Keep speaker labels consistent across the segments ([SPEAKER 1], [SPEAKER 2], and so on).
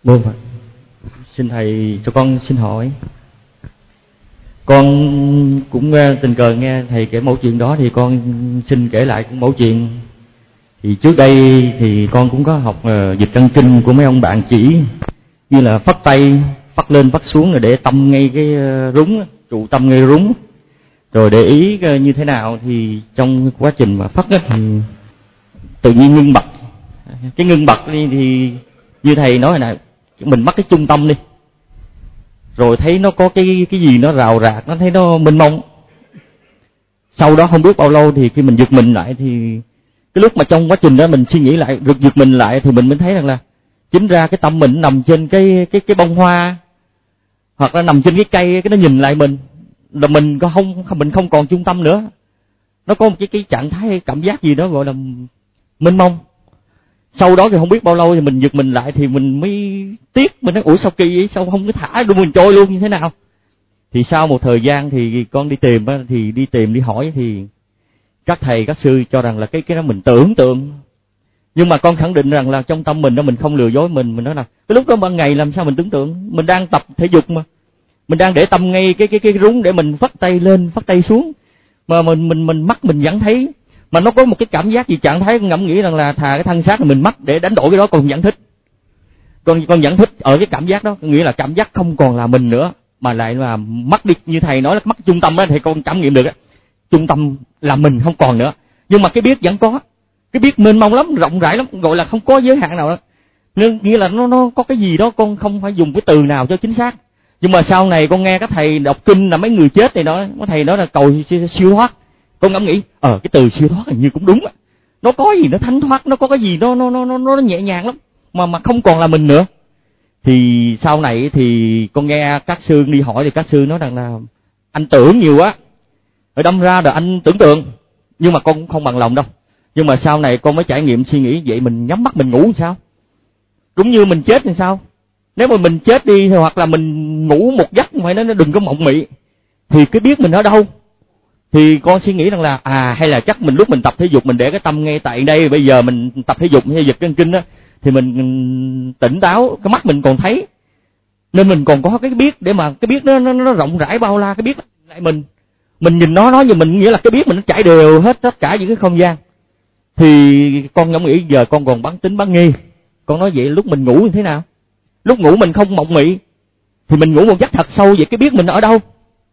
[SPEAKER 1] Vâng ạ. Xin thầy cho con xin hỏi. Con cũng tình cờ nghe thầy kể mẫu chuyện đó thì con xin kể lại mẫu chuyện. Thì trước đây thì con cũng có học dịch căn kinh của mấy ông bạn chỉ, như là phất tay, phất lên phất xuống rồi để tâm ngay cái rúng, trụ tâm ngay rúng. Rồi để ý như thế nào thì trong quá trình mà phất thì tự nhiên ngưng bật. Cái ngưng bật thì như thầy nói hồi nãy, mình mắc cái trung tâm đi, rồi thấy nó có cái gì nó rào rạc, nó thấy nó mênh mông. Sau đó không biết bao lâu thì khi mình giật mình lại thì cái lúc mà trong quá trình đó mình suy nghĩ lại, giật mình lại thì mình mới thấy rằng là chính ra cái tâm mình nằm trên cái bông hoa, hoặc là nằm trên cái cây, cái nó nhìn lại mình là mình không còn trung tâm nữa. Nó có một cái trạng thái cảm giác gì đó gọi là mênh mông. Sau đó thì không biết bao lâu thì mình giật mình lại thì mình mới tiếc, mình nói ủa sao kỳ vậy, sao không có thả luôn mình trôi luôn như thế nào. Thì sau một thời gian thì con đi tìm đi hỏi thì các thầy các sư cho rằng là cái đó mình tưởng tượng. Nhưng mà con khẳng định rằng là trong tâm mình đó, mình không lừa dối mình nói là cái lúc đó ban ngày làm sao mình tưởng tượng, mình đang tập thể dục mà, mình đang để tâm ngay cái rúng để mình phất tay lên phất tay xuống, mà mình mắt mình vẫn thấy. Mà nó có một cái cảm giác gì trạng thái ngẫm nghĩ rằng là thà cái thân xác mình mắc để đánh đổi cái đó còn vẫn thích. Con vẫn thích ở cái cảm giác đó, nghĩa là cảm giác không còn là mình nữa, mà lại là mất đi, như thầy nói là mất trung tâm đó, thì con cảm nghiệm được á, trung tâm là mình không còn nữa. Nhưng mà cái biết vẫn có, cái biết mênh mông lắm, rộng rãi lắm, gọi là không có giới hạn nào đó. Nên nghĩa là nó có cái gì đó, con không phải dùng cái từ nào cho chính xác. Nhưng mà sau này con nghe các thầy đọc kinh là mấy người chết này nói, có thầy nói là cầu siêu thoát, con ngẫm nghĩ cái từ siêu thoát hình như cũng đúng á. Nó có gì nó thánh thoát, nó có cái gì nó nhẹ nhàng lắm, mà không còn là mình nữa. Thì sau này thì con nghe các sư đi hỏi thì các sư nói rằng là anh tưởng nhiều quá, rồi đâm ra là anh tưởng tượng. Nhưng mà con cũng không bằng lòng đâu. Nhưng mà sau này con mới trải nghiệm suy nghĩ, vậy mình nhắm mắt mình ngủ làm sao? Cũng như mình chết thì sao? Nếu mà mình chết đi hoặc là mình ngủ một giấc phải nó đừng có mộng mị, thì cái biết mình ở đâu? Thì con suy nghĩ rằng là hay là chắc mình lúc mình tập thể dục mình để cái tâm ngay tại đây, bây giờ mình tập thể dục hay giật chân kinh á thì mình tỉnh táo, cái mắt mình còn thấy, nên mình còn có cái biết để mà cái biết nó rộng rãi bao la. Cái biết lại mình nhìn nó như mình, nghĩa là cái biết mình nó trải đều hết tất cả những cái không gian. Thì con ngẫm nghĩ giờ con còn bán tính bán nghi. Con nói vậy lúc mình ngủ như thế nào? Lúc ngủ mình không mộng mị thì mình ngủ một giấc thật sâu, vậy cái biết mình ở đâu?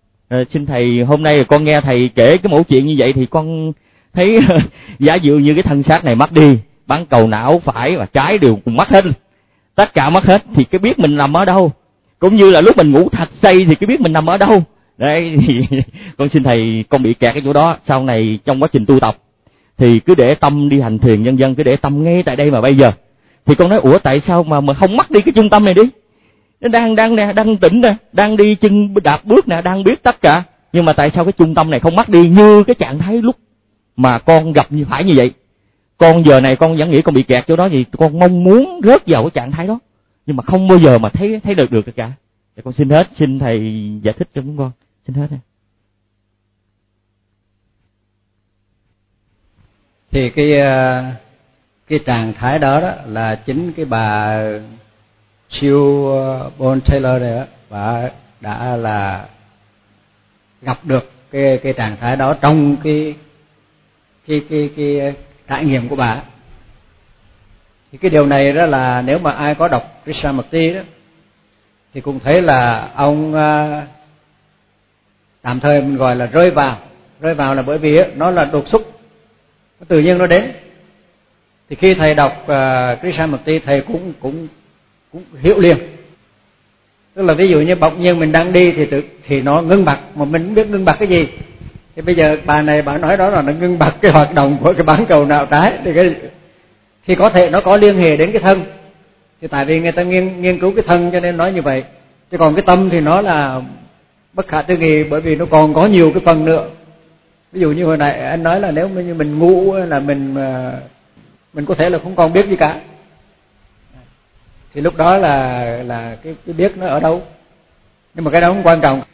[SPEAKER 1] Xin thầy, hôm nay con nghe thầy kể cái mẫu chuyện như vậy thì con thấy giả dụ như cái thân xác này mất đi, bán cầu não phải và trái đều cùng mất hết, tất cả mất hết, thì cái biết mình nằm ở đâu? Cũng như là lúc mình ngủ thật say thì cái biết mình nằm ở đâu? Đấy thì con xin thầy, con bị kẹt cái chỗ đó. Sau này trong quá trình tu tập thì cứ để tâm đi hành thiền nhân dân, cứ để tâm ngay tại đây mà bây giờ. Thì con nói ủa tại sao mà không mất đi cái trung tâm này đi? Nó đang tỉnh nè, đang đi chân đạp bước nè, đang biết tất cả, nhưng mà tại sao cái trung tâm này không mất đi như cái trạng thái lúc mà con gặp như phải như vậy? Con giờ này con vẫn nghĩ con bị kẹt chỗ đó, thì con mong muốn rớt vào cái trạng thái đó, nhưng mà không bao giờ mà thấy được cả. Để con xin hết, xin thầy giải thích cho chúng con, xin hết.
[SPEAKER 2] Thì cái trạng thái đó là chính cái bà siêu Bon Taylor này đó, bà đã là gặp được cái trạng thái đó trong cái trải nghiệm của bà. Thì cái điều này đó là nếu mà ai có đọc Krishnamurti đó thì cũng thấy là ông tạm thời mình gọi là rơi vào là bởi vì nó là đột xuất, nó tự nhiên nó đến. Thì khi thầy đọc Krishnamurti thầy cũng hiểu liền. Tức là ví dụ như bỗng nhiên mình đang đi thì nó ngưng bặt, mà mình không biết ngưng bặt cái gì. Thì bây giờ bà này bà nói đó là nó ngưng bặt cái hoạt động của cái bán cầu não trái, thì có thể nó có liên hệ đến cái thân. Thì tại vì người ta nghiên cứu cái thân cho nên nói như vậy. Chứ còn cái tâm thì nó là bất khả tư nghị, bởi vì nó còn có nhiều cái phần nữa. Ví dụ như hồi nãy anh nói là nếu như mình ngủ là mình có thể là không còn biết gì cả. Thì lúc đó là cái biết nó ở đâu. Nhưng mà cái đó không quan trọng.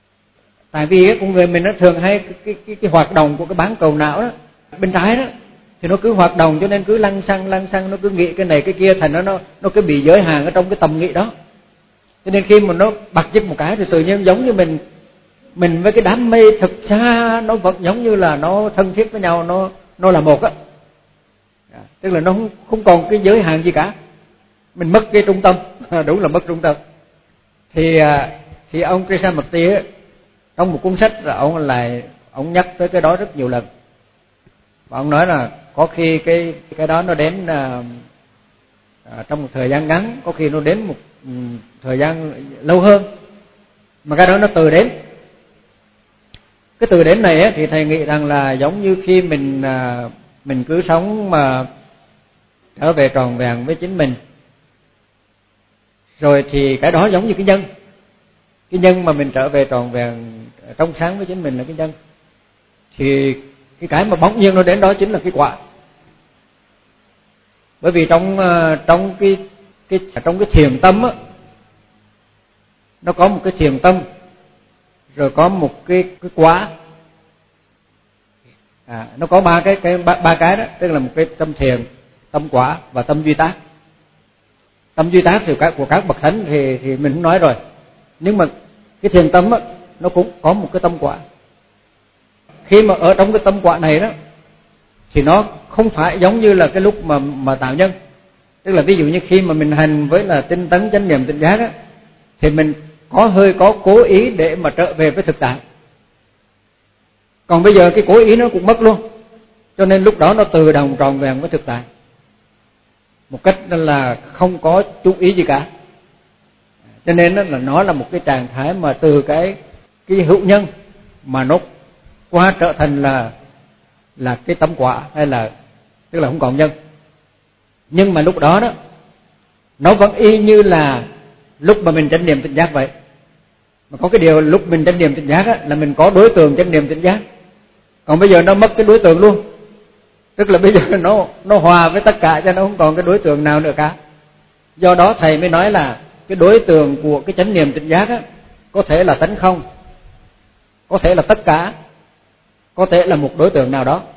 [SPEAKER 2] Tại vì con người mình nó thường hay cái hoạt động của cái bán cầu não đó, bên trái đó, thì nó cứ hoạt động, cho nên cứ lăng xăng nó cứ nghĩ cái này cái kia, thành nó cứ bị giới hạn ở trong cái tầm nghĩ đó. Cho nên khi mà nó bật dứt một cái thì tự nhiên giống như mình với cái đám mây thực xa nó vẫn giống như là nó thân thiết với nhau, nó là một á. Tức là nó không còn cái giới hạn gì cả. Mình mất cái trung tâm, đúng là mất trung tâm. Thì ông Krishnamurti trong một cuốn sách là ông nhắc tới cái đó rất nhiều lần. Và ông nói là có khi cái đó nó đến trong một thời gian ngắn, có khi nó đến một thời gian lâu hơn, mà cái đó nó từ đến. Cái từ đến này thì thầy nghĩ rằng là giống như khi mình cứ sống mà trở về tròn vẹn với chính mình, rồi thì cái đó giống như cái nhân mà mình trở về tròn vẹn trong sáng với chính mình là cái nhân, thì cái mà bỗng nhiên nó đến đó chính là cái quả. Bởi vì trong cái thiền tâm á, nó có một cái thiền tâm, rồi có một cái quả. Nó có ba cái đó, tức là một cái tâm thiền, tâm quả và tâm duy tác. Tâm duy tác thì của các bậc thánh thì mình không nói rồi, nhưng mà cái thiền tâm á, nó cũng có một cái tâm quả. Khi mà ở trong cái tâm quả này đó thì nó không phải giống như là cái lúc mà tạo nhân. Tức là ví dụ như khi mà mình hành với là tinh tấn chánh niệm tỉnh giác á, thì mình có cố ý để mà trở về với thực tại. Còn bây giờ cái cố ý nó cũng mất luôn, cho nên lúc đó nó tự động tròn vẹn với thực tại, một cách là không có chú ý gì cả. Cho nên là nó là một cái trạng thái mà từ cái hữu nhân mà nó qua trở thành là cái tâm quả, hay là tức là không còn nhân. Nhưng mà lúc đó nó vẫn y như là lúc mà mình chánh niệm tỉnh giác vậy. Mà có cái điều lúc mình chánh niệm tỉnh giác á, là mình có đối tượng chánh niệm tỉnh giác. Còn bây giờ nó mất cái đối tượng luôn. Tức là bây giờ nó hòa với tất cả, cho nó không còn cái đối tượng nào nữa cả. Do đó thầy mới nói là cái đối tượng của cái chánh niệm tỉnh giác á, có thể là tánh không, có thể là tất cả, có thể là một đối tượng nào đó.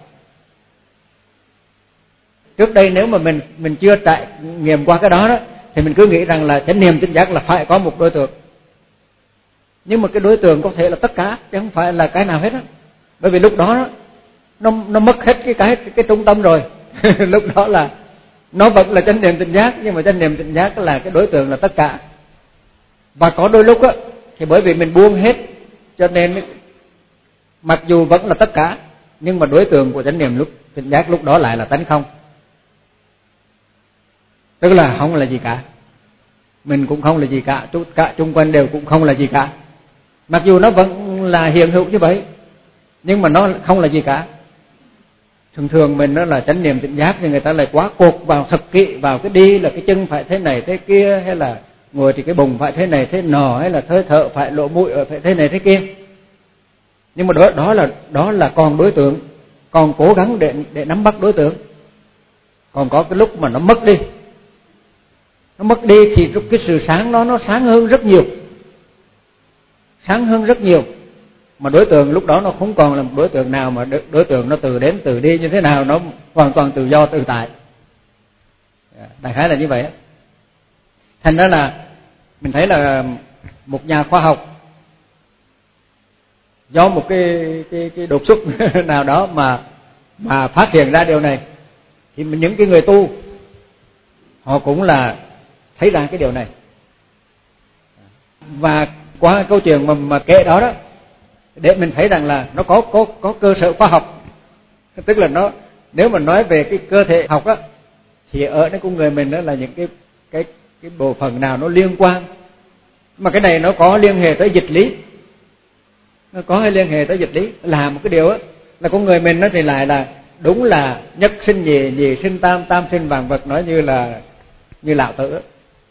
[SPEAKER 2] Trước đây nếu mà mình chưa trải nghiệm qua cái đó thì mình cứ nghĩ rằng là chánh niệm tỉnh giác là phải có một đối tượng. Nhưng mà cái đối tượng có thể là tất cả, chứ không phải là cái nào hết á. Bởi vì lúc đó nó mất hết cái trung tâm rồi. Lúc đó là nó vẫn là chánh niệm tỉnh giác, nhưng mà chánh niệm tỉnh giác là cái đối tượng là tất cả. Và có đôi lúc thì bởi vì mình buông hết, cho nên mặc dù vẫn là tất cả, nhưng mà đối tượng của chánh niệm tỉnh giác lúc đó lại là tánh không. Tức là không là gì cả, mình cũng không là gì cả, cả chung quanh đều cũng không là gì cả. Mặc dù nó vẫn là hiện hữu như vậy, nhưng mà nó không là gì cả. Thường mình nó là chánh niệm tỉnh giác, thì người ta lại quá cột vào thật kỹ vào cái đi là cái chân phải thế này thế kia, hay là ngồi thì cái bụng phải thế này thế nọ, hay là hơi thở phải lộ mũi phải thế này thế kia. Nhưng mà đó là còn đối tượng, còn cố gắng để nắm bắt đối tượng. Còn có cái lúc mà nó mất đi thì cái sự sáng đó nó sáng hơn rất nhiều, sáng hơn rất nhiều. Mà đối tượng lúc đó nó không còn là một đối tượng nào, mà đối tượng nó từ đến từ đi như thế nào, nó hoàn toàn tự do tự tại. Đại khái là như vậy. Thành ra là mình thấy là một nhà khoa học do một cái đột xuất nào đó mà phát hiện ra điều này, thì những cái người tu họ cũng là thấy ra cái điều này. Và qua câu chuyện mà kể đó để mình thấy rằng là nó có cơ sở khoa học. Tức là nếu mà nói về cái cơ thể học thì ở cái con người mình đó là những cái bộ phận nào nó liên quan. Mà cái này nó có liên hệ tới dịch lý, nó có liên hệ tới dịch lý. Là một cái điều là con người mình thì lại là đúng là nhất sinh nhì, nhì sinh tam, tam sinh vạn vật, nói như Lão Tử.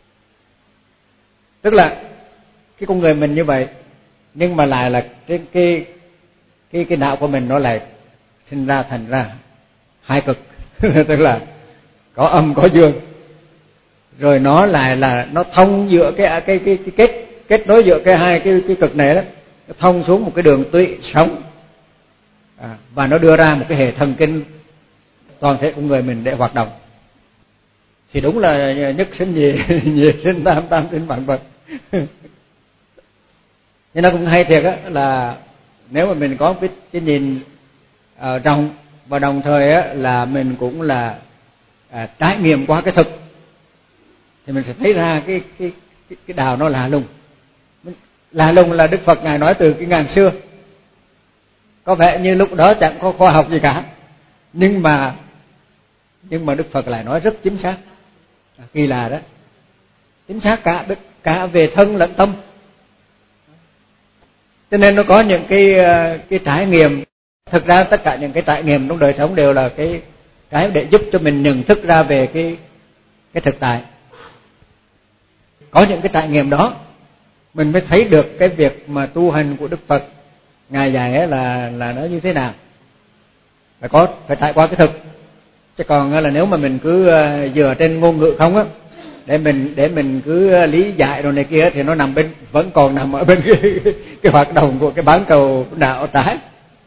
[SPEAKER 2] Tức là cái con người mình như vậy, nhưng mà lại là cái não của mình nó lại sinh ra thành ra hai cực. Tức là có âm có dương, rồi nó lại là nó thông giữa cái kết nối giữa hai cái cực này đó, nó thông xuống một cái đường tụy sống, và nó đưa ra một cái hệ thần kinh toàn thể của người mình để hoạt động. Thì đúng là nhất sinh nhị sinh tam, tam sinh vạn vật. Nhưng nó cũng hay thiệt á, là nếu mà mình có cái nhìn rộng và đồng thời á là mình cũng là trải nghiệm qua cái thực, thì mình sẽ thấy ra cái đạo nó lạ lùng. Lạ lùng là Đức Phật ngài nói từ cái ngàn xưa, có vẻ như lúc đó chẳng có khoa học gì cả, nhưng mà Đức Phật lại nói rất chính xác. Kỳ lạ đó, chính xác cả về thân lẫn tâm. Cho nên nó có những cái trải nghiệm. Thực ra tất cả những cái trải nghiệm trong đời sống đều là cái để giúp cho mình nhận thức ra về cái thực tại. Có những cái trải nghiệm đó mình mới thấy được cái việc mà tu hành của Đức Phật ngài dạy là nó như thế nào. Phải trải qua cái thực. Chứ còn là nếu mà mình cứ dựa trên ngôn ngữ không á, để mình cứ lý giải rồi này kia, thì nó vẫn còn nằm ở bên cái hoạt động của cái bán cầu đạo trái.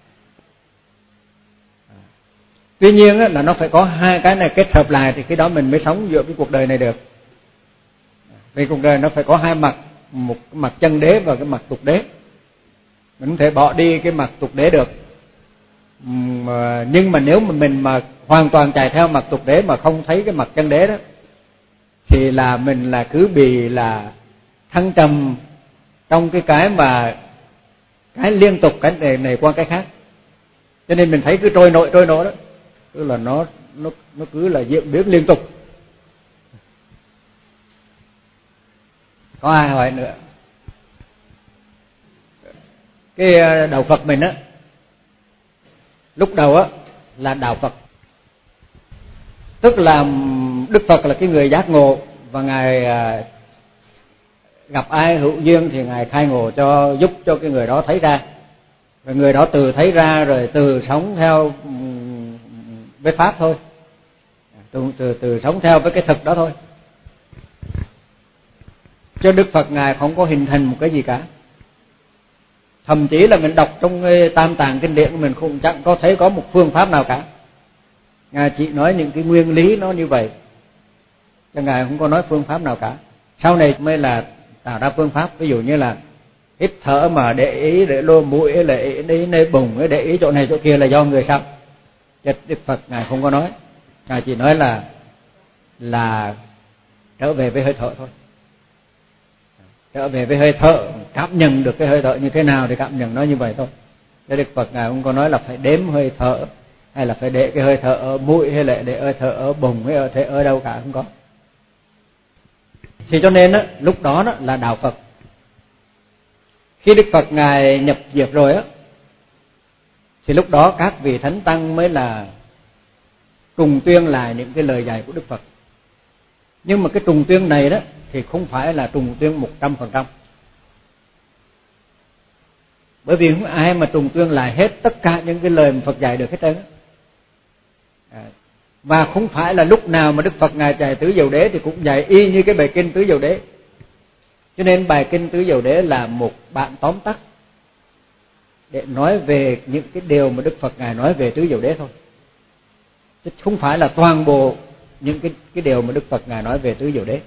[SPEAKER 2] Tuy nhiên á, là nó phải có hai cái này kết hợp lại thì khi đó mình mới sống giữa cái cuộc đời này được. Vì cuộc đời nó phải có hai mặt, một cái mặt chân đế và cái mặt tục đế. Mình không thể bỏ đi cái mặt tục đế được. Nhưng mà nếu mà mình mà hoàn toàn chạy theo mặt tục đế mà không thấy cái mặt chân đế đó, thì là mình là cứ bị là thăng trầm trong cái liên tục cái này qua cái khác. Cho nên mình thấy cứ trôi nổi đó, tức là nó cứ là diễn biến liên tục. Có ai hỏi nữa? Cái đạo Phật mình á, lúc đầu á là đạo Phật, tức là Đức Phật là cái người giác ngộ, và ngài gặp ai hữu duyên thì ngài khai ngộ giúp cho cái người đó thấy ra, rồi người đó từ thấy ra rồi từ sống theo với pháp thôi, từ sống theo với cái thực đó thôi. Cho Đức Phật ngài không có hình thành một cái gì cả. Thậm chí là mình đọc trong Tam Tạng kinh điển mình cũng chẳng có thấy có một phương pháp nào cả. Ngài chỉ nói những cái nguyên lý nó như vậy, cho ngài không có nói phương pháp nào cả. Sau này mới là tạo ra phương pháp. Ví dụ như là hít thở mà để ý để lô mũi, để ý nơi bụng, để ý chỗ này chỗ kia là do người sao. Chứ Đức Phật ngài không có nói. Ngài chỉ nói là trở về với hơi thở thôi. Trở về với hơi thở, cảm nhận được cái hơi thở như thế nào thì cảm nhận nó như vậy thôi. Chứ Đức Phật ngài không có nói là phải đếm hơi thở, hay là phải để cái hơi thở ở mũi, hay là để hơi thở ở bụng, hay ở đâu cả, không có. Thì cho nên á, lúc đó là đạo Phật. Khi Đức Phật ngài nhập diệt rồi á, thì lúc đó các vị thánh tăng mới là trùng tuyên lại những cái lời dạy của Đức Phật. Nhưng mà cái trùng tuyên này đó thì không phải là trùng tuyên 100%. Bởi vì không ai mà trùng tuyên lại hết tất cả những cái lời mà Phật dạy được hết trơn á. Và không phải là lúc nào mà Đức Phật ngài dạy Tứ Diệu Đế thì cũng dạy y như cái bài kinh Tứ Diệu Đế. Cho nên bài kinh Tứ Diệu Đế là một bản tóm tắt để nói về những cái điều mà Đức Phật ngài nói về Tứ Diệu Đế thôi, chứ không phải là toàn bộ những cái điều mà Đức Phật ngài nói về Tứ Diệu Đế.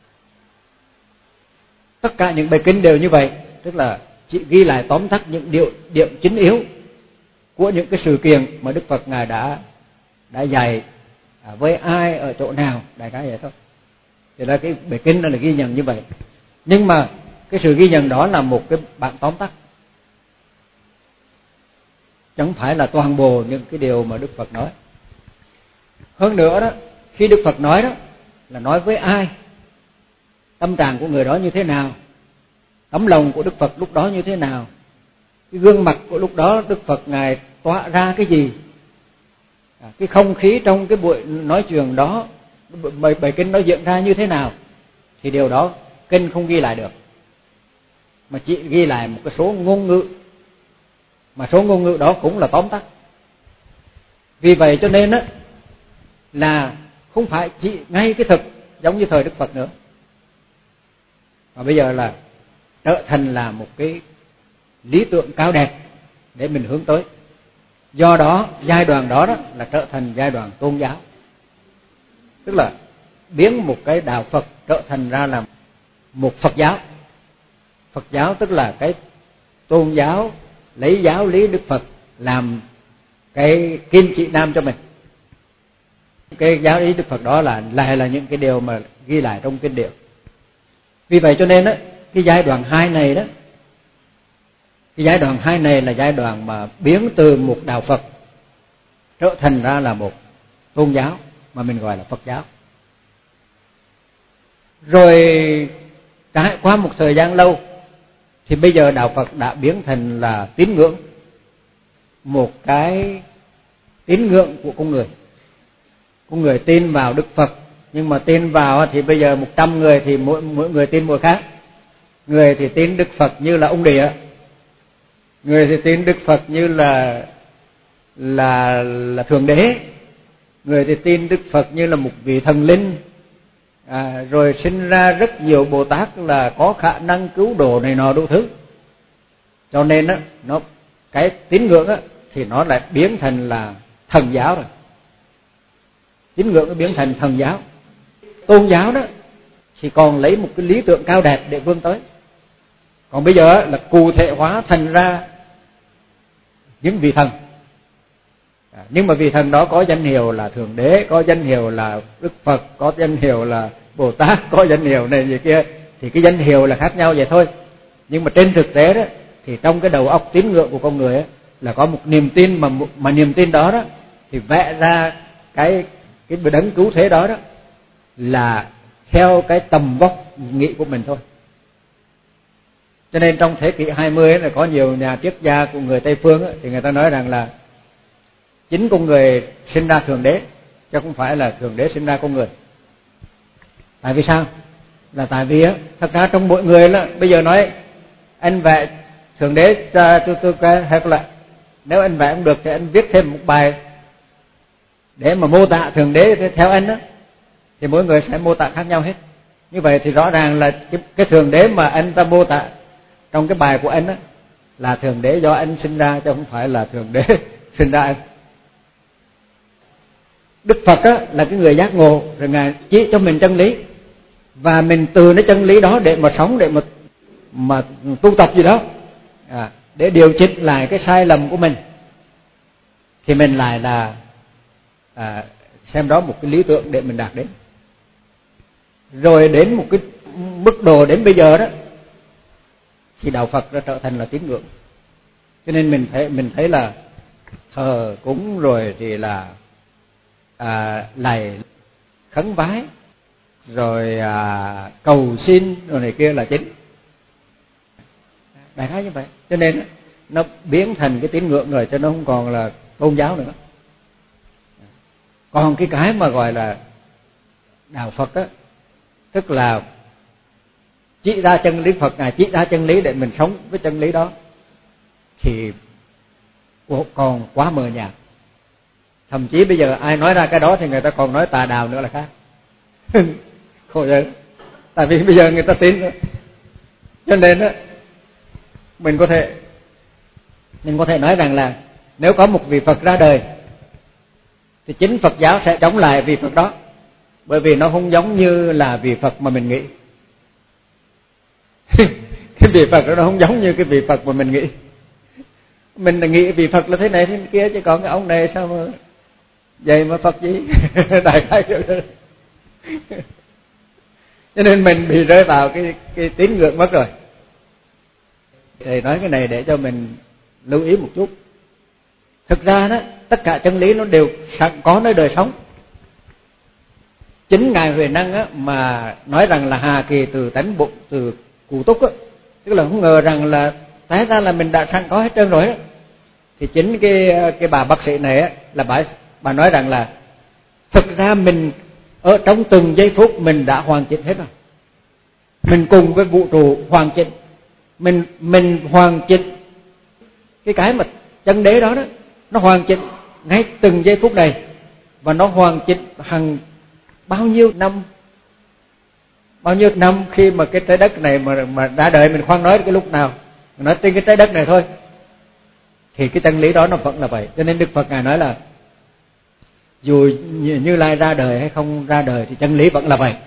[SPEAKER 2] Tất cả những bài kinh đều như vậy, tức là chỉ ghi lại tóm tắt những điểm chính yếu của những cái sự kiện mà Đức Phật ngài đã dạy với ai ở chỗ nào, đại khái vậy thôi. Thì là cái bài kinh đó là ghi nhận như vậy. Nhưng mà cái sự ghi nhận đó là một cái bản tóm tắt, chẳng phải là toàn bộ những cái điều mà Đức Phật nói. Hơn nữa đó, khi Đức Phật nói đó là nói với ai, tâm trạng của người đó như thế nào, tấm lòng của Đức Phật lúc đó như thế nào, cái gương mặt của lúc đó Đức Phật ngài tỏa ra cái gì, cái không khí trong cái buổi nói chuyện đó, bài kinh nó diễn ra như thế nào, thì điều đó kinh không ghi lại được, mà chỉ ghi lại một cái số ngôn ngữ, mà số ngôn ngữ đó cũng là tóm tắt. Vì vậy cho nên á là không phải chỉ ngay cái thực giống như thời Đức Phật nữa, mà bây giờ là trở thành là một cái lý tưởng cao đẹp để mình hướng tới. Do đó giai đoạn đó là trở thành giai đoạn tôn giáo, tức là biến một cái đạo Phật trở thành ra là một Phật giáo. Phật giáo tức là cái tôn giáo lấy giáo lý Đức Phật làm cái kim chỉ nam cho mình. Cái giáo lý Đức Phật đó là những cái điều mà ghi lại trong kinh điển. Vì vậy cho nên cái giai đoạn 2 này cái giai đoạn 2 này là giai đoạn mà biến từ một đạo Phật trở thành ra là một tôn giáo mà mình gọi là Phật giáo. Rồi trải qua một thời gian lâu thì bây giờ đạo Phật đã biến thành là tín ngưỡng, một cái tín ngưỡng của con người. Con người tin vào Đức Phật, nhưng mà tin vào thì bây giờ 100 người thì mỗi người tin một khác. Người thì tin Đức Phật như là ông địa, người thì tin Đức Phật như là thượng đế, người thì tin Đức Phật như là một vị thần linh. Rồi sinh ra rất nhiều Bồ Tát là có khả năng cứu độ này nọ đủ thứ. Cho nên cái tín ngưỡng thì nó lại biến thành là thần giáo rồi. Tín ngưỡng nó biến thành thần giáo. Tôn giáo đó thì còn lấy một cái lý tưởng cao đẹp để vươn tới. Còn bây giờ là cụ thể hóa thành ra những vị thần. Nhưng mà vị thần đó có danh hiệu là thượng đế, có danh hiệu là Đức Phật, có danh hiệu là Bồ Tát, có danh hiệu này gì kia, thì cái danh hiệu là khác nhau vậy thôi. Nhưng mà trên thực tế đó thì trong cái đầu óc tín ngưỡng của con người là có một niềm tin, mà niềm tin đó thì vẽ ra cái đấng cứu thế đó là theo cái tầm vóc nghĩ của mình thôi. Cho nên trong thế kỷ 20 là có nhiều nhà triết gia của người Tây phương thì người ta nói rằng là chính con người sinh ra thượng đế, chứ không phải là thượng đế sinh ra con người. Tại vì sao? Là tại vì thật ra trong mỗi người bây giờ nói anh vẽ thượng đế cho tôi hay là nếu anh vẽ không được thì anh viết thêm một bài để mà mô tả thượng đế theo anh thì mỗi người sẽ mô tả khác nhau hết. Như vậy thì rõ ràng là cái thượng đế mà anh ta mô tả trong cái bài của anh là thượng đế do anh sinh ra, chứ không phải là thượng đế sinh ra anh. Đức Phật là cái người giác ngộ, rồi Ngài chỉ cho mình chân lý, và mình từ cái chân lý đó để mà sống, để mà tu tập gì đó, để điều chỉnh lại cái sai lầm của mình, thì mình lại là xem đó một cái lý tưởng để mình đạt đến. Rồi đến một cái mức độ đến bây giờ đó thì đạo Phật đã trở thành là tín ngưỡng. Cho nên mình thấy là thờ cúng rồi thì là lạy khấn vái rồi cầu xin rồi này kia là chính. Đại khái như vậy. Cho nên nó biến thành cái tín ngưỡng rồi, cho nó không còn là tôn giáo nữa. Còn cái mà gọi là đạo Phật tức là chỉ ra chân lý Phật, Ngài chỉ ra chân lý để mình sống với chân lý đó, thì còn quá mờ nhạt. Thậm chí bây giờ ai nói ra cái đó thì người ta còn nói tà đạo nữa là khác. Khổ vậy. Tại vì bây giờ người ta tin nữa. Cho nên mình có thể nói rằng là nếu có một vị Phật ra đời thì chính Phật giáo sẽ chống lại vị Phật đó, bởi vì nó không giống như là vị Phật mà mình nghĩ. Cái vị Phật đó nó không giống như cái vị Phật mà mình nghĩ. Mình nghĩ vị Phật là thế này thế kia, chứ còn cái ông này sao mà vậy mà Phật gì. Đại khái kiểu đó. Cho nên mình bị rơi vào cái tín ngưỡng mất rồi. Thầy nói cái này để cho mình lưu ý một chút. Thực ra đó, tất cả chân lý nó đều sẵn có nơi đời sống. Chính Ngài Huệ Năng mà nói rằng là hà kỳ từ tánh bụng từ cụ túc tức là không ngờ rằng là té ra là mình đã sẵn có hết trơn rồi. Thì chính cái bà bác sĩ này là bà nói rằng là thực ra mình ở trong từng giây phút mình đã hoàn chỉnh hết rồi. Mình cùng với vũ trụ hoàn chỉnh. Mình hoàn chỉnh cái mà chân đế đó nó hoàn chỉnh ngay từng giây phút này, và nó hoàn chỉnh hàng bao nhiêu năm khi mà cái trái đất này mà ra đời. Mình khoan nói cái lúc nào, mình nói trên cái trái đất này thôi, thì cái chân lý đó nó vẫn là vậy. Cho nên Đức Phật Ngài nói là dù Như Lai ra đời hay không ra đời thì chân lý vẫn là vậy.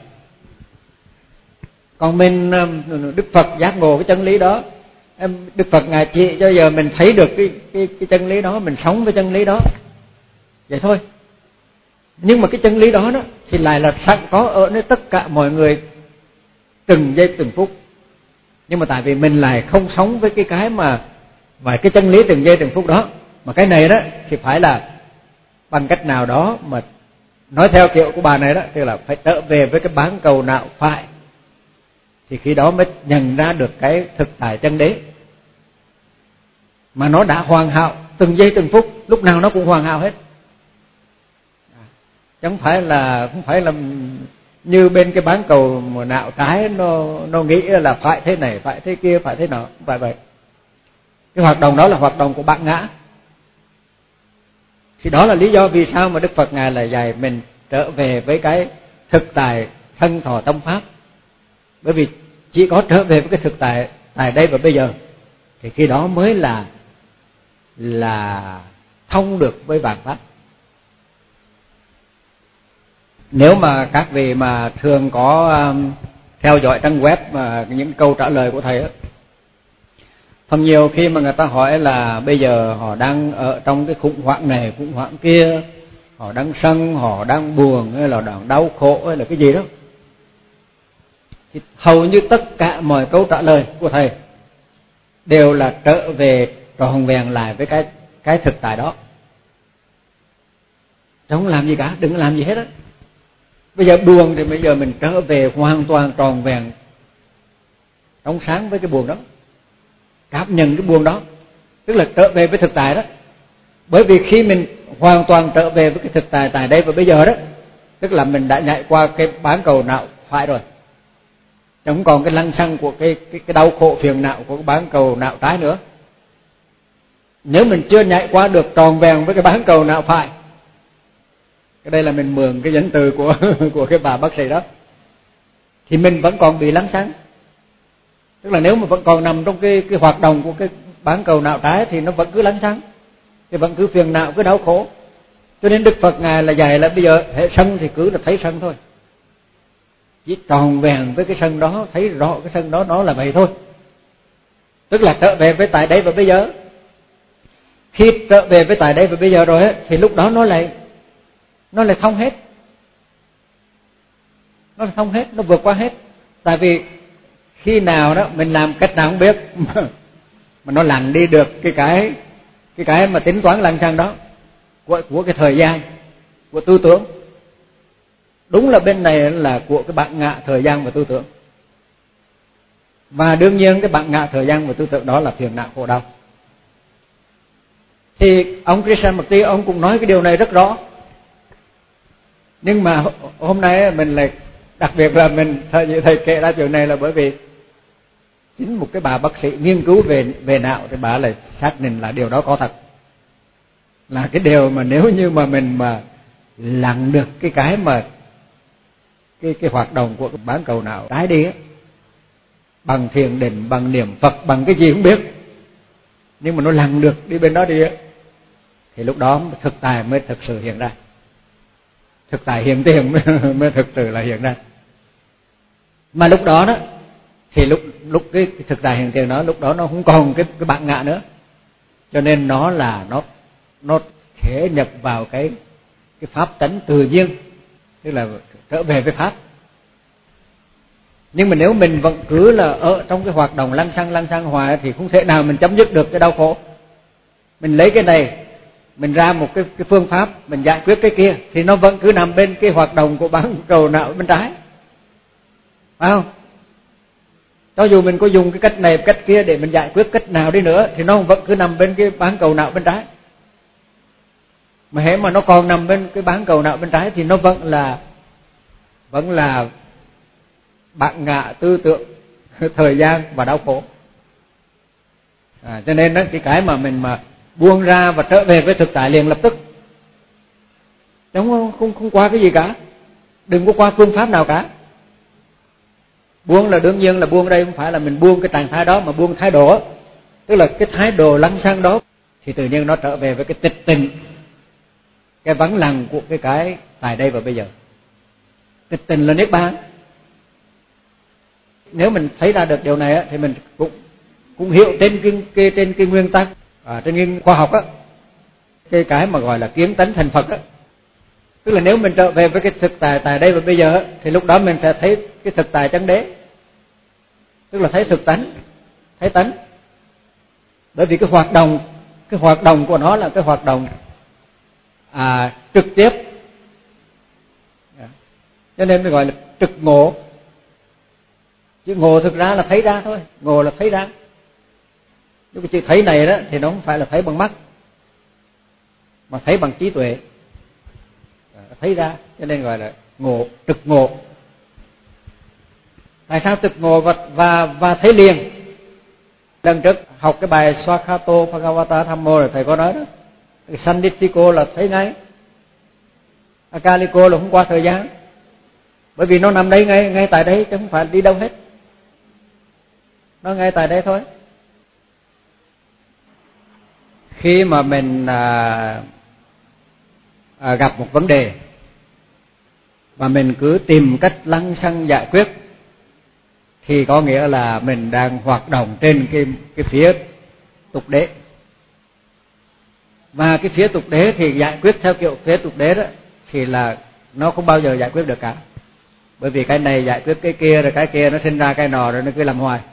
[SPEAKER 2] Còn mình, Đức Phật giác ngộ cái chân lý đó, Đức Phật Ngài chỉ cho giờ mình thấy được cái chân lý đó, mình sống với chân lý đó, vậy thôi. Nhưng mà cái chân lý đó thì lại là sẵn có ở nơi tất cả mọi người từng giây từng phút. Nhưng mà tại vì mình lại không sống với cái mà cái chân lý từng giây từng phút đó, mà cái này đó thì phải là bằng cách nào đó mà nói theo kiểu của bà này đó, tức là phải trở về với cái bán cầu não phải, thì khi đó mới nhận ra được cái thực tại chân đế. Mà nó đã hoàn hảo từng giây từng phút, lúc nào nó cũng hoàn hảo hết. Chứ không phải là như bên cái bán cầu não trái nó nghĩ là phải thế này, phải thế kia, phải thế nọ, không phải vậy. Cái hoạt động đó là hoạt động của bản ngã. Thì đó là lý do vì sao mà Đức Phật Ngài lại dạy mình trở về với cái thực tại thân thọ tâm pháp. Bởi vì chỉ có trở về với cái thực tại tại đây và bây giờ thì khi đó mới là thông được với vạn pháp. Nếu mà các vị mà thường có theo dõi trang web mà những câu trả lời của thầy á, phần nhiều khi mà người ta hỏi là bây giờ họ đang ở trong cái khủng hoảng này, khủng hoảng kia, họ đang sân, họ đang buồn, hay là đang đau khổ, hay là cái gì đó, thì hầu như tất cả mọi câu trả lời của thầy đều là trở về trọn vẹn lại với cái thực tại đó. Không làm gì cả, đừng làm gì hết á. Bây giờ buồn thì bây giờ mình trở về hoàn toàn tròn vẹn trong sáng với cái buồn đó, cảm nhận cái buồn đó, tức là trở về với thực tại đó. Bởi vì khi mình hoàn toàn trở về với cái thực tại tại đây và bây giờ đó, tức là mình đã nhảy qua cái bán cầu não phải rồi, không còn cái lăng xăng của cái đau khổ phiền não của cái bán cầu não trái nữa. Nếu mình chưa nhảy qua được tròn vẹn với cái bán cầu não phải, cái đây là mình mượn cái dẫn từ của cái bà bác sĩ đó, thì mình vẫn còn bị lăng xăng. Tức là nếu mà vẫn còn nằm trong cái hoạt động của cái bán cầu não trái thì nó vẫn cứ lăng xăng, thì vẫn cứ phiền não, cứ đau khổ. Cho nên Đức Phật Ngài là dạy là bây giờ hệ sân thì cứ là thấy sân thôi, chỉ tròn vẹn với cái sân đó, thấy rõ cái sân đó nó là vậy thôi. Tức là trở về với tại đây và bây giờ. Khi trở về với tại đây và bây giờ rồi ấy, thì lúc đó nó lại thông hết. Nó thông hết, nó vượt qua hết. Tại vì khi nào đó mình làm cách nào không biết mà nó lặn đi được cái mà tính toán lăng xăng đó của cái thời gian, của tư tưởng. Đúng là bên này là của cái bản ngã thời gian và tư tưởng. Và đương nhiên cái bản ngã thời gian và tư tưởng đó là phiền não khổ đau. Thì ông Krishnamurti ông cũng nói cái điều này rất rõ. Nhưng mà hôm nay mình lại đặc biệt là thầy kể ra chuyện này là bởi vì chính một cái bà bác sĩ nghiên cứu về não thì bà lại xác định là điều đó có thật, là cái điều mà nếu như mà mình mà lặn được cái mà cái hoạt động của bán cầu não trái đi á, bằng thiền định, bằng niệm Phật, bằng cái gì không biết, nhưng mà nó lặn được đi bên đó đi á, thì lúc đó thực tại mới thực sự hiện ra, thực tại hiện tiền mới thực sự là hiện ra. Mà lúc đó đó thì lúc cái thực tại hiện tiền đó, lúc đó nó không còn cái bản ngã nữa, cho nên nó thể nhập vào cái pháp tánh tự nhiên, tức là trở về với pháp. Nhưng mà nếu mình vẫn cứ là ở trong cái hoạt động lăng xăng hoài thì không thể nào mình chấm dứt được cái đau khổ. Mình lấy cái này, mình ra một cái phương pháp mình giải quyết cái kia thì nó vẫn cứ nằm bên cái hoạt động của bán cầu não bên trái, phải không? Cho dù mình có dùng cái cách này cách kia để mình giải quyết cách nào đi nữa thì nó vẫn cứ nằm bên cái bán cầu não bên trái. Mà hễ mà nó còn nằm bên cái bán cầu não bên trái thì nó vẫn là bản ngã tư tưởng, thời gian và đau khổ. Cho nên đó, cái mà mình mà buông ra và trở về với thực tại liền lập tức, không qua cái gì cả, đừng có qua phương pháp nào cả. Buông là đương nhiên là buông đây không phải là mình buông cái trạng thái đó, mà buông thái độ, tức là cái thái độ lăng xăng đó. thì tự nhiên nó trở về với cái tịch tịnh, cái vắng lặng của cái tại đây và bây giờ. Tịch tịnh là niết bàn. Nếu mình thấy ra được điều này thì mình cũng hiểu trên cái nguyên tắc, trên cái khoa học cái mà gọi là kiến tánh thành Phật tức là nếu mình trở về với cái thực tại tại đây và bây giờ thì lúc đó mình sẽ thấy cái thực tại chân đế, tức là thấy thực tánh, thấy tánh. Bởi vì cái hoạt động của nó là cái hoạt động trực tiếp, cho nên mới gọi là trực ngộ. Chứ ngộ thực ra là thấy ra thôi, ngộ là thấy ra. Nhưng cái chữ thấy này đó thì nó không phải là thấy bằng mắt, mà thấy bằng trí tuệ, thấy ra, cho nên gọi là ngộ, trực ngộ. Tại sao trực ngộ và thấy liền? Lần trước học cái bài Swakato Bhagavata Thammo rồi thầy có nói đó, Sanditthiko là thấy ngay, Akaliko là không qua thời gian, bởi vì nó nằm đây ngay tại đây chứ không phải đi đâu hết, nó ngay tại đây thôi. Khi mà mình gặp một vấn đề và mình cứ tìm cách lăng xăng giải quyết thì có nghĩa là mình đang hoạt động trên cái phía tục đế. Và cái phía tục đế thì giải quyết theo kiểu phía tục đế đó thì là nó không bao giờ giải quyết được cả. Bởi vì cái này giải quyết cái kia, rồi cái kia nó sinh ra cái nọ, rồi nó cứ làm hoài.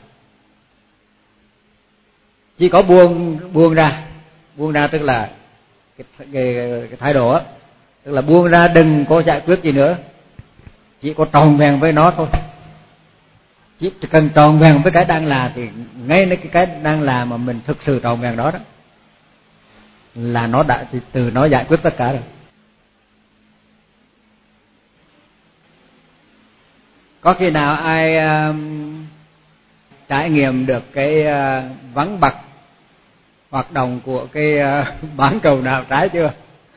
[SPEAKER 2] Chỉ có buông ra tức là cái thái độ á, tức là buông ra, đừng có giải quyết gì nữa, chỉ có tròn vẹn với nó thôi. Chỉ cần tròn vẹn với cái đang là thì ngay cái đang là mà mình thực sự tròn vẹn đó là nó đã từ nó giải quyết tất cả rồi. Có khi nào ai trải nghiệm được cái vắng bặt hoạt động của cái bán cầu nào trái chưa?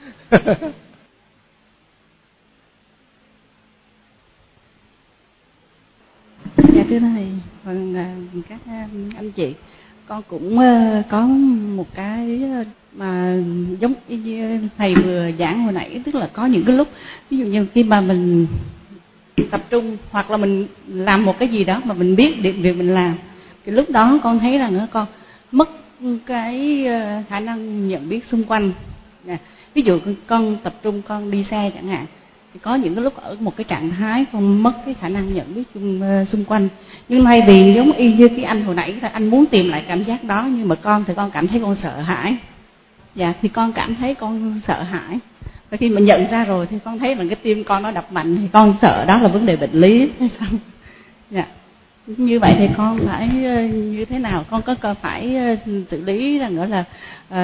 [SPEAKER 3] Dạ thưa thầy, các anh chị, con cũng có một cái mà giống như thầy vừa giảng hồi nãy, tức là có những cái lúc ví dụ như khi mà mình tập trung hoặc là mình làm một cái gì đó mà mình biết việc mình làm, thì lúc đó con thấy rằng con mất cái khả năng nhận biết xung quanh. Ví dụ con tập trung con đi xe chẳng hạn, thì có những cái lúc ở một cái trạng thái con mất cái khả năng nhận biết xung quanh. Nhưng thay vì giống y như cái anh hồi nãy là anh muốn tìm lại cảm giác đó, nhưng mà con thì con cảm thấy con sợ hãi. Dạ, thì con cảm thấy con sợ hãi. Và khi mà nhận ra rồi thì con thấy là cái tim con nó đập mạnh, thì con sợ đó là vấn đề bệnh lý hay sao? Dạ. Như vậy thì con phải như thế nào? Con có phải xử lý là gọi là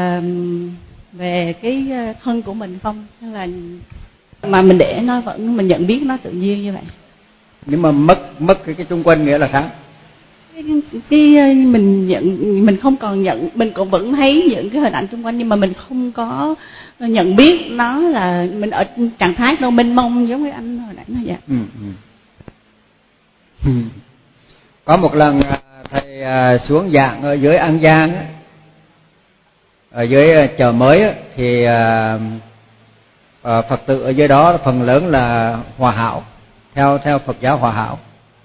[SPEAKER 3] về cái thân của mình không? Hay là mà mình để nó vẫn mình nhận biết nó tự nhiên như vậy?
[SPEAKER 2] Nhưng mà mất cái chung quanh nghĩa là sao?
[SPEAKER 3] Cái mình không còn nhận, mình cũng vẫn thấy những cái hình ảnh xung quanh, nhưng mà mình không có nhận biết nó là mình ở trạng thái đâu mênh mông giống như anh hồi nãy nói vậy.
[SPEAKER 2] Có một lần thầy xuống giảng ở dưới An Giang, ở dưới chợ mới thì Phật tử ở dưới đó phần lớn là Hòa Hảo, theo Phật giáo Hòa Hảo.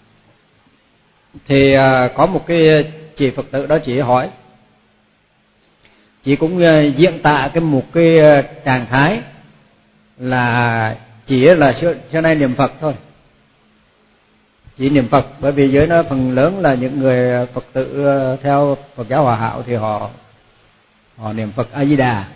[SPEAKER 2] Thì có một cái chị Phật tử đó, chị hỏi, chị cũng diễn tả một cái trạng thái là chỉ là xưa nay niệm Phật thôi, chỉ niệm Phật. Bởi vì dưới nó phần lớn là những người Phật tử theo Phật giáo Hòa Hảo thì họ niệm Phật A Di Đà.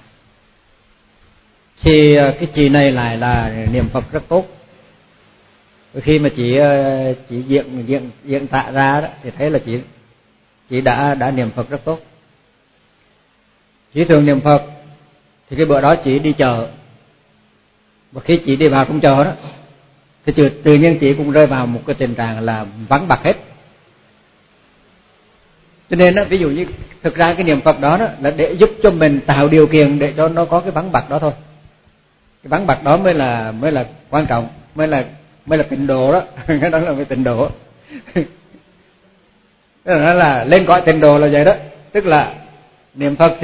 [SPEAKER 2] Thì cái chị này lại là niệm Phật rất tốt. Khi mà chị diễn tả ra đó thì thấy là chị đã niệm Phật rất tốt. Chị thường niệm Phật. Thì cái bữa đó chị đi chợ, và khi chị đi vào trong chợ đó thì tự nhiên chị cũng rơi vào một cái tình trạng là vắng bặt hết. Cho nên đó, ví dụ như thực ra cái niệm Phật đó là để giúp cho mình tạo điều kiện để cho nó có cái vắng bặt đó thôi. Cái vắng bặt đó mới là quan trọng, mới là tịnh độ đó. Cái đó là cái tịnh độ. Tức là lên cõi tịnh độ là vậy đó. Tức là Niệm Phật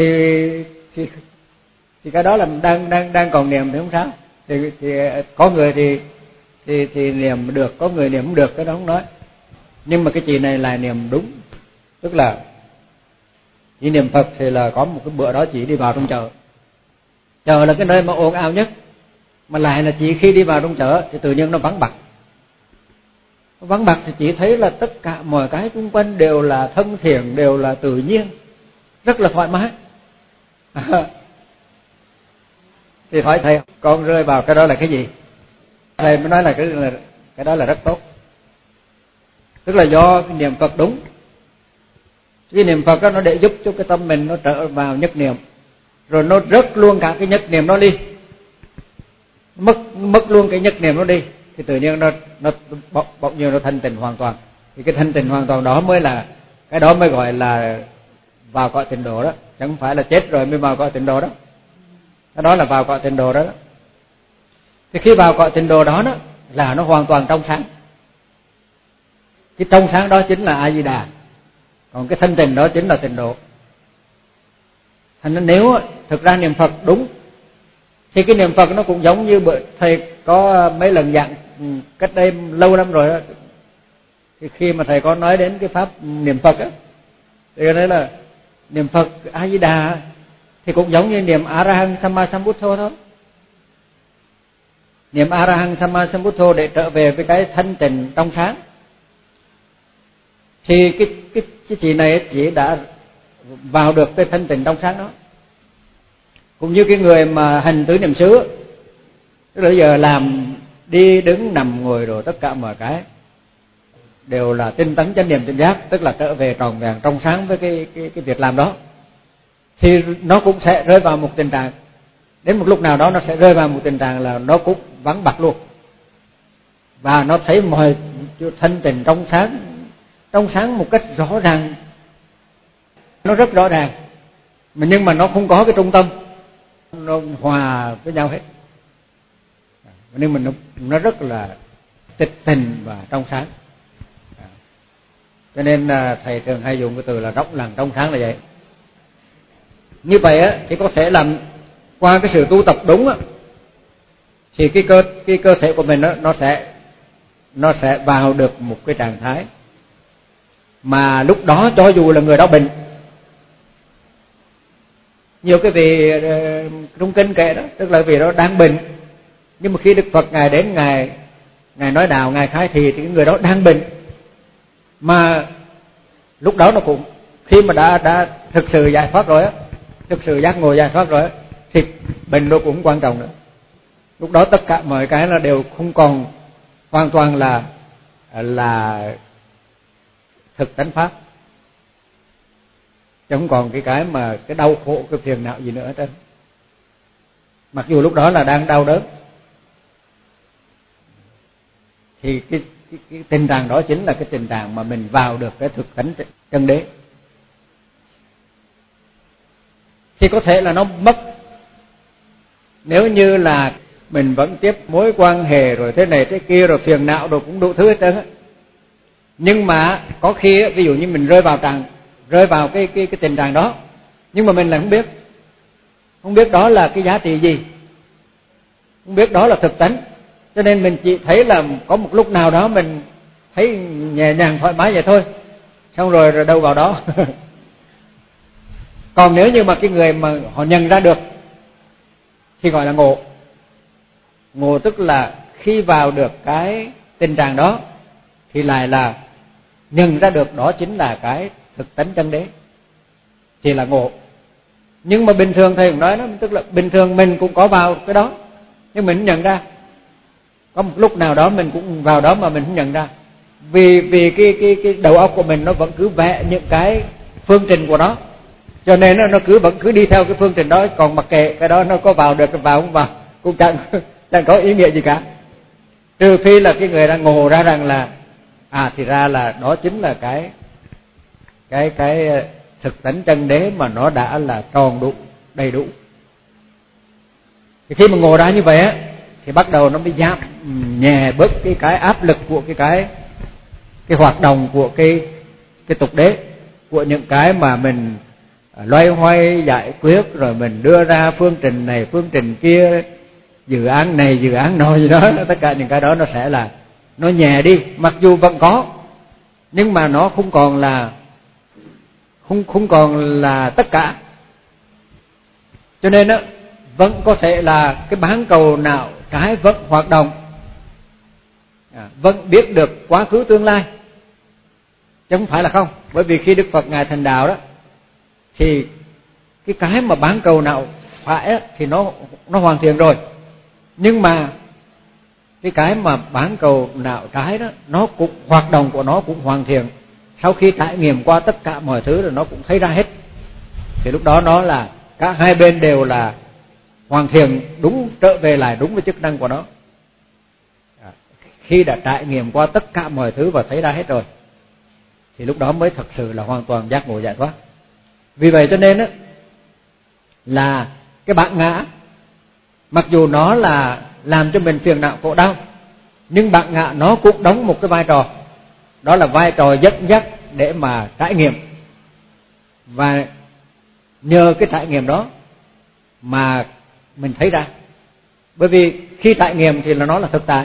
[SPEAKER 2] thì cái đó là đang còn niệm thì không sao. Thì có người thì niệm được, có người niệm không được, cái đó không nói. Nhưng mà cái chị này là niệm đúng, tức là chỉ niệm Phật thì là có một cái bữa đó chị đi vào trong chợ. Chợ là cái nơi mà ồn ào nhất, mà lại là chị khi đi vào trong chợ thì tự nhiên nó vắng bặt. Vắng bặt thì chị thấy là tất cả mọi cái xung quanh đều là thân thiện, đều là tự nhiên, rất là thoải mái. Thì hỏi thầy, con rơi vào cái đó là cái gì? Thầy mới nói là cái đó là rất tốt. Tức là do cái niệm Phật đúng. Cái niệm Phật đó nó để giúp cho cái tâm mình nó trở vào nhất niệm, rồi nó rớt luôn cả cái nhất niệm nó đi, mất luôn cái nhất niệm nó đi, thì tự nhiên nó bỗng nhiên nó thanh tịnh hoàn toàn. Thì cái thanh tịnh hoàn toàn đó mới là cái đó mới gọi là vào cõi tịnh độ đó, chẳng phải là chết rồi mới vào cõi tịnh độ đó. Cái đó là vào cõi tịnh độ đó. Thì khi vào cõi tịnh độ đó là nó hoàn toàn trong sáng. Cái trong sáng đó chính là A Di Đà, còn cái thanh tịnh đó chính là tịnh độ. Thành nên nếu thực ra niệm Phật đúng thì cái niệm Phật nó cũng giống như thầy có mấy lần giảng cách đây lâu lắm rồi đó. Thì khi mà thầy có nói đến cái pháp niệm Phật á, thì nói là niệm Phật A Di Đà thì cũng giống như niệm A Ra Hăng Samma Sambuddho thôi. Niệm A Ra Hăng Samma Sambuddho để trở về với cái thanh tịnh trong sáng. Thì cái chị này chỉ đã vào được cái thanh tịnh trong sáng đó. Cũng như cái người mà hành tứ niệm xứ, tức là bây giờ làm đi đứng nằm ngồi rồi tất cả mọi cái đều là tinh tấn chánh niệm tỉnh giác, tức là trở về tròn vẹn trong sáng với cái việc làm đó, thì nó cũng sẽ rơi vào một tình trạng, đến một lúc nào đó nó sẽ rơi vào một tình trạng là nó cũng vắng bặt luôn, và nó thấy mọi thanh tịnh trong sáng một cách rõ ràng, nó rất rõ ràng, nhưng mà nó không có cái trung tâm, nó hòa với nhau hết, nhưng mà nó rất là tịch tình và trong sáng. Cho nên thầy thường hay dùng cái từ là rộng lặng trong sáng là vậy. Như vậy á thì có thể làm qua cái sự tu tập đúng á, thì cái cơ thể của mình nó sẽ vào được một cái trạng thái mà lúc đó cho dù là người đó bệnh, nhiều cái vị trong kinh kệ đó, tức là vì đó đang bệnh, nhưng mà khi Đức Phật ngài đến ngài nói đạo, ngài khai thị thì cái người đó đang bệnh, mà lúc đó nó cũng khi mà đã thực sự giải thoát rồi á, thực sự giác ngộ giải thoát rồi á, thì bệnh nó cũng quan trọng nữa. Lúc đó tất cả mọi cái là đều không còn, hoàn toàn là thực tánh pháp, chứ không còn cái mà cái đau khổ, cái phiền não gì nữa hết trơn. Mặc dù lúc đó là đang đau đớn, thì cái tình trạng đó chính là cái tình trạng mà mình vào được cái thực tánh chân đế. Thì có thể là nó mất, nếu như là mình vẫn tiếp mối quan hệ rồi thế này thế kia rồi phiền não rồi cũng đủ thứ hết trơn á. Nhưng mà có khi ví dụ như mình rơi vào cái tình trạng đó, nhưng mà mình lại không biết đó là cái giá trị gì, không biết đó là thực tánh, cho nên mình chỉ thấy là có một lúc nào đó mình thấy nhẹ nhàng thoải mái vậy thôi, xong rồi đâu vào đó. Còn nếu như mà cái người mà họ nhận ra được thì gọi là ngộ, tức là khi vào được cái tình trạng đó thì lại là nhận ra được đó chính là cái thực tánh chân đế, thì là ngộ. Nhưng mà bình thường thầy cũng nói đó, tức là bình thường mình cũng có vào cái đó nhưng mình không nhận ra, có một lúc nào đó mình cũng vào đó mà mình không nhận ra, vì cái đầu óc của mình nó vẫn cứ vẽ những cái phương trình của nó, cho nên nó vẫn cứ đi theo cái phương trình đó, còn mặc kệ cái đó nó có vào được vào không vào cũng chẳng có ý nghĩa gì cả, trừ phi là cái người đang ngộ ra rằng là thì ra là đó chính là cái thực tánh chân đế mà nó đã là tròn đủ, đầy đủ. Thì khi mà ngộ ra như vậy á thì bắt đầu nó mới giảm nhẹ bớt cái áp lực của cái hoạt động của cái tục đế, của những cái mà mình loay hoay giải quyết, rồi mình đưa ra phương trình này phương trình kia, dự án này dự án nọ gì đó, tất cả những cái đó nó sẽ là nó nhẹ đi, mặc dù vẫn có nhưng mà nó không còn là tất cả. Cho nên á, vẫn có thể là cái bán cầu não trái vẫn hoạt động, vẫn biết được quá khứ tương lai, chứ không phải là không. Bởi vì khi Đức Phật Ngài thành đạo đó, thì cái mà bán cầu não phải á, thì nó hoàn thiện rồi, nhưng mà cái mà bán cầu não trái đó, nó cũng hoạt động của nó cũng hoàn thiện. Sau khi trải nghiệm qua tất cả mọi thứ rồi nó cũng thấy ra hết, thì lúc đó nó là cả hai bên đều là hoàn thiện, đúng, trở về lại đúng với chức năng của nó. Khi đã trải nghiệm qua tất cả mọi thứ và thấy ra hết rồi, thì lúc đó mới thật sự là hoàn toàn giác ngộ giải thoát. Vì vậy cho nên á, là cái bản ngã, mặc dù nó là làm cho mình phiền não khổ đau, nhưng bản ngã nó cũng đóng một cái vai trò, đó là vai trò dẫn dắt để mà trải nghiệm. Và nhờ cái trải nghiệm đó mà mình thấy ra. Bởi vì khi trải nghiệm thì nó là thực tại,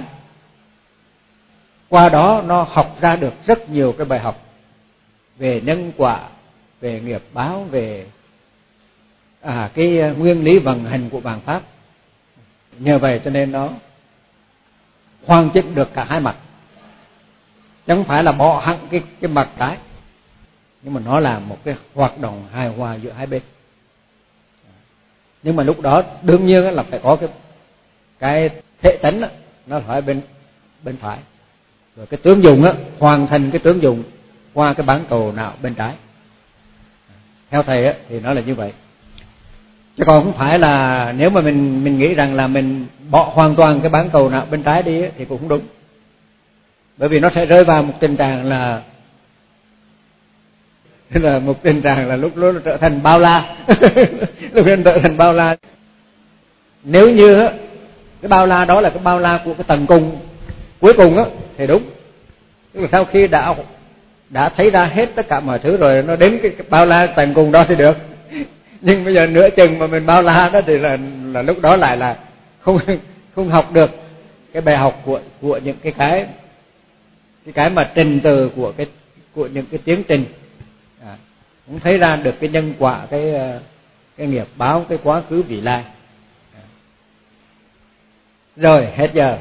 [SPEAKER 2] qua đó nó học ra được rất nhiều cái bài học về nhân quả, về nghiệp báo, về cái nguyên lý vận hành của vạn pháp. Nhờ vậy cho nên nó hoàn chỉnh được cả hai mặt, chứ không phải là bỏ hẳn cái mặt trái, nhưng mà nó là một cái hoạt động hài hòa giữa hai bên. Nhưng mà lúc đó đương nhiên là phải có cái thể tánh đó, nó phải bên phải, rồi cái tướng dụng á, hoàn thành cái tướng dụng qua cái bán cầu não bên trái. Theo thầy á thì nó là như vậy, chứ còn không phải là nếu mà mình nghĩ rằng là mình bỏ hoàn toàn cái bán cầu não bên trái đi á, thì cũng không đúng. Bởi vì nó sẽ rơi vào một tình trạng là một tình trạng là lúc đó trở thành bao la. Lúc đó trở thành bao la. Nếu như á, cái bao la đó là cái bao la của cái tầng cùng cuối cùng á, thì đúng. Tức là sau khi đã thấy ra hết tất cả mọi thứ rồi, nó đến cái bao la tầng cùng đó thì được. Nhưng bây giờ nửa chừng mà mình bao la đó thì là lúc đó lại là không học được cái bài học của những cái mà trình từ của những cái tiến trình, cũng thấy ra được cái nhân quả, cái nghiệp báo, cái quá khứ vị lai. Rồi hết giờ.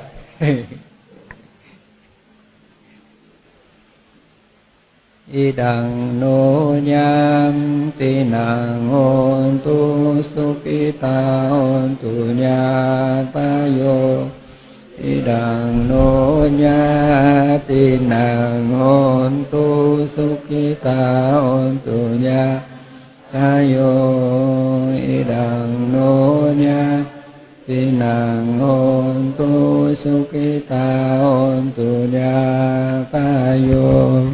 [SPEAKER 4] Idang no nyam tinang ontu sukita ontu nyatayo. Idang no nya tinang ontu sukita ontu nyatayo. Idang no nya tinang ontu sukita ontu nyatayo.